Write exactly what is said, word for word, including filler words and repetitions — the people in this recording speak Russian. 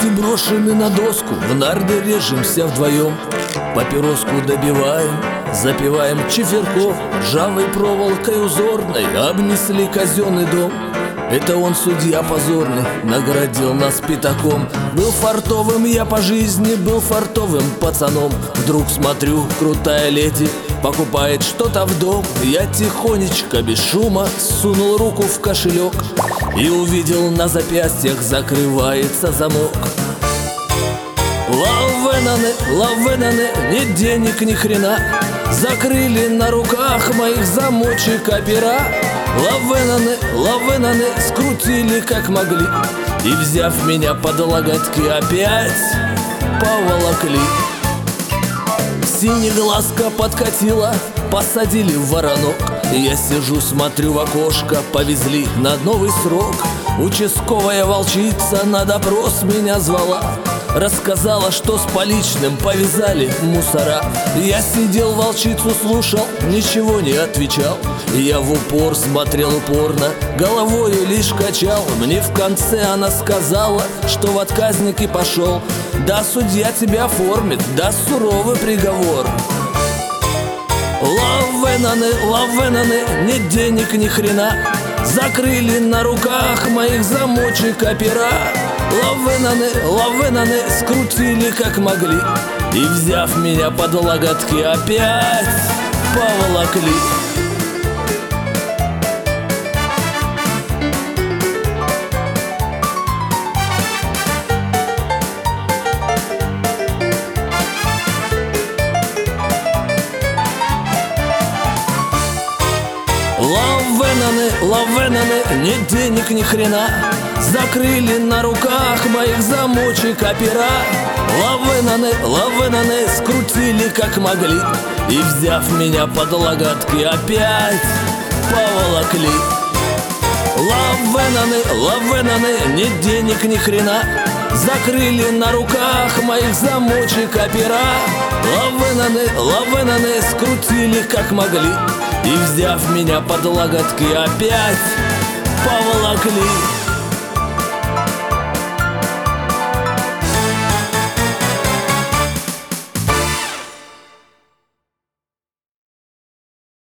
Носки брошены на доску, в нарды режемся вдвоем. Папироску добиваем, запиваем чиферков. Ржавой проволокой узорной обнесли казенный дом. Это он, судья позорный, наградил нас пятаком. Был фартовым я по жизни, был фартовым пацаном. Вдруг смотрю, крутая леди покупает что-то в дом. Я тихонечко, без шума, сунул руку в кошелек и увидел, на запястьях закрывается замок. Лавенаны, лавенаны, нет денег ни хрена. Закрыли на руках моих замочек опера. Лавенаны, лавенаны, скрутили как могли и, взяв меня под локотки, опять поволокли. Синеглазка подкатила, посадили в воронок. Я сижу, смотрю в окошко, повезли на новый срок. Участковая волчица на допрос меня звала. Рассказала, что с поличным повязали мусора. Я сидел, волчицу слушал, ничего не отвечал. Я в упор смотрел упорно, головою лишь качал. Мне в конце она сказала, что в отказники пошел. Да, судья тебя оформит, да, суровый приговор. Лавенаны, лавенаны, нет денег ни хрена. Закрыли на руках моих замочек опера. Лавенаны, лавенаны, скрутили как могли и, взяв меня под локотки, опять поволокли. Лавенаны, лавенаны, нет денег ни хрена. Закрыли на руках моих замочек опера. Лавенаны, лавенаны, скрутили как могли и, взяв меня под локотки, опять поволокли. Лавенаны, лавенаны, нет денег ни хрена. Закрыли на руках моих замочек опера. Лавенаны, лавенаны, скрутили как могли и, взяв меня под локотки, опять поволокли.